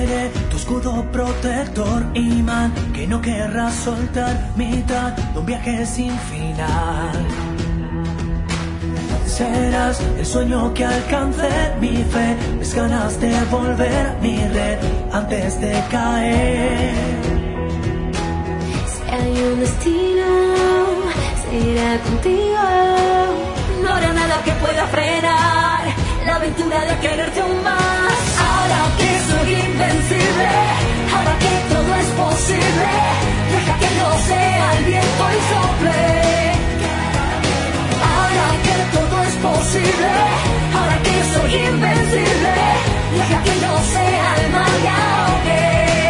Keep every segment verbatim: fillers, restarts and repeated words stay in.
Seré tu escudo protector, imán que no querrás soltar, mitad de un viaje sin final. Serás el sueño que alcance mi fe, mis ganas de volver a mi red antes de caer. Si hay un destino, será contigo. No habrá nada que pueda frenar la aventura de quererte aún más. Ahora que soy invencible, ahora que todo es posible, deja que no sea el viento y sople. Ahora que todo es posible, ahora que soy invencible, deja que no sea el mal y ahogue.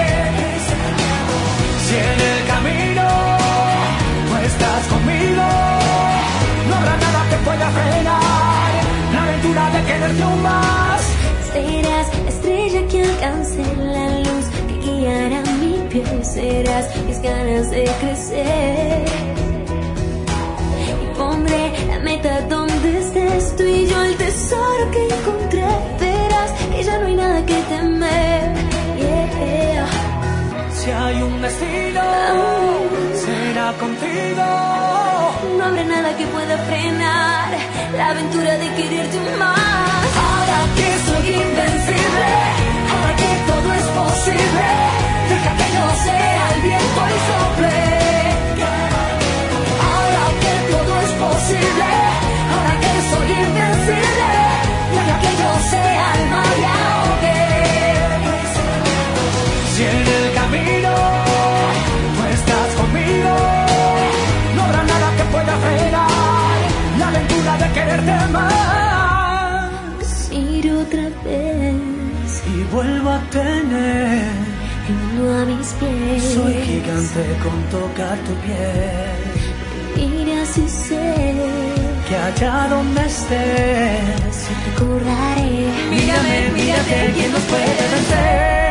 Si en el camino tú estás conmigo, no habrá nada que pueda frenar la aventura de quererte aún más. Serás la estrella que alcance la luz que guiará mi pie. Serás mis ganas de crecer. Y pondré la meta donde estés tú y yo, el tesoro que encontré. Verás que ya no hay nada que temer. Yeah. Si hay un destino, será contigo. No habrá nada que pueda frenar la aventura de quererte más. Ahora que soy invencible, ahora que todo es posible, deja que no sea el viento y sople. Ahora que todo es posible, ahora que soy invencible, deja que yo sea el mal y ahogue. Si en el camino tú estás conmigo, no habrá nada que pueda frenar la aventura de quererte más. Ir otra vez Y vuelvo a tener el mundo a mis pies. Soy gigante con tocar tu piel. Mira si sé Que allá donde estés recordaré. Mírame, mírate, ¿quién nos puede vencer?